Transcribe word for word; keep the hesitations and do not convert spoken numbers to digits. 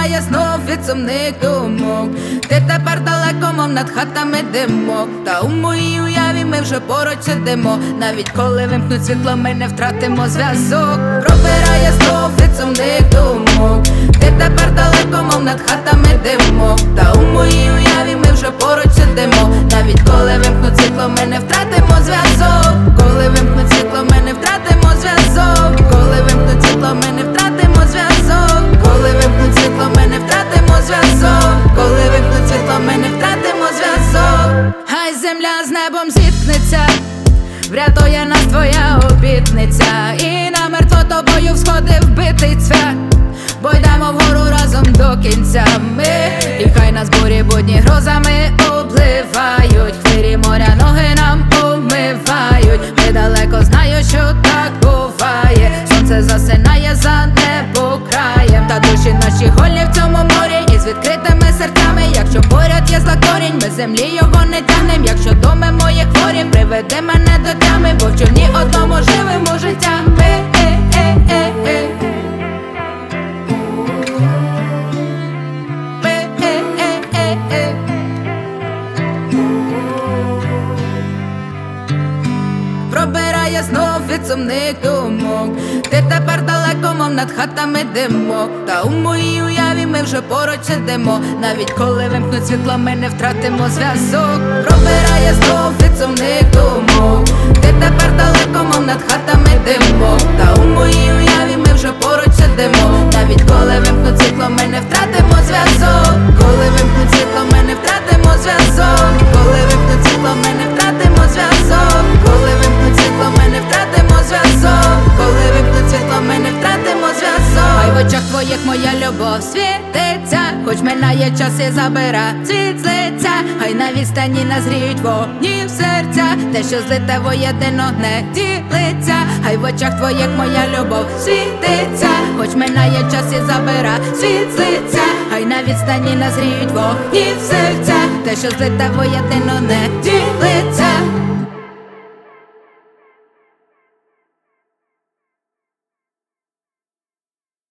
Пробирає знов від сумних думок. Ти тепер далеко, мов над хатами димок. Та у моїй уяві ми вже поруч сидимо. Навіть коли вимкнуть світло, ми не втратимо зв'язок. Пробирає знов від сумних думок. Ти тепер далеко, мов над хатами димок. Та у моїй уяві ми вже поруч сидимо. Навіть коли вимкнуть світло, ми не втратимо зв'язок. Коли вимкнуть світло, ми не втратимо зв'язок. Коли вимкнуть світло, ми не втратимо зв'язок. Коли вимкнуть світло, ми не втратимо зв'язок. Коли вимкнуть світло, ми не втратимо зв'язок. Хай земля з небом зіткнеться, врятує нас твоя обітниця. І намертво тобою всходи вбитий цвях, бо йдемо вгору разом до кінця ми. І хай нас бурі будні грозами обливають, хвилі моря ноги нам обмивають. Ми далеко, знаю, що так буває. Сонце засинає за небокраєм, та душі наші голі в цьому морі і з відкритими серцями. Якщо поряд є зла корінь, ми землі його не тягнем. Якщо доми мої хворі, приведи мене до тями, бо в човні одному живемо життями. Е-е-е-е. Пробирає знов від сумних думок. Ти тепер далеко, мов над хатами димок. Та у моїй уяві ми вже поруч сидимо. Навіть коли вимкнуть світло, ми не втратимо зв'язок. Пробирає знов від сумних думок. Ти тепер далеко, мов над хатами димок. Та у моїй уяві ми вже поруч сидимо. Навіть коли вимкнуть світло, ми не втратимо зв'язок. Коли вимкнуть світло, ми не втратимо зв'язок. Коли вимкнуть світло, ми не втратимо зв'язок. Коли вимкнуть світло, ми не втратимо зв'язок. Коли вимкнуть світло, ми не втратимо зв'язок. Хай в очах твоїх моя любов світиться, хоч минає час і забира світ з лиця. Хай на відстані назріють вогні в серця, те, що злите воєдино не ділиться. Хай в очах твоїх моя любов світиться, хоч минає час і забира світ з лиця. Хай на відстані назріють вогні в серця, те, що злите воєдино не ділиться.